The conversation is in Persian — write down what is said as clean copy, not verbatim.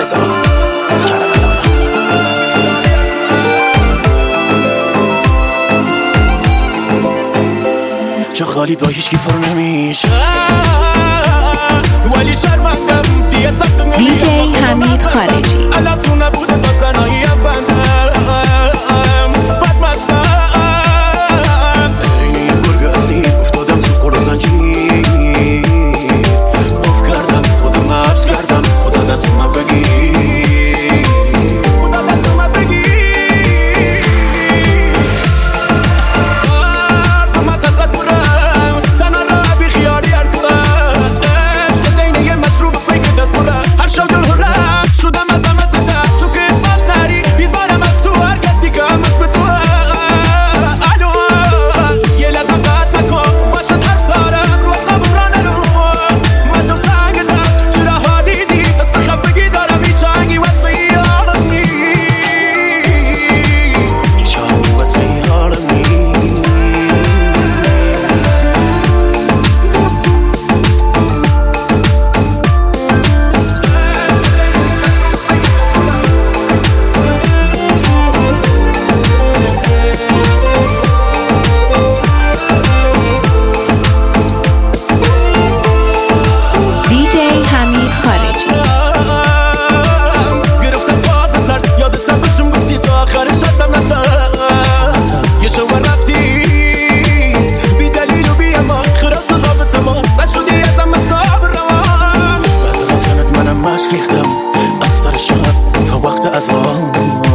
چه خالی با هیچ کی پر نمیشه ولی شرمندم دیگه سبت نمیشه دیجی حمید خارجی الان تو نبوده با زنایی بندم بد مستم این گرگ اسید افتادم تو قل و زنجیر اف کردم خودم حبس کردم خدا دستم بگیر خدا دستم بگیر ریختم از سر شهر تا وقت اذان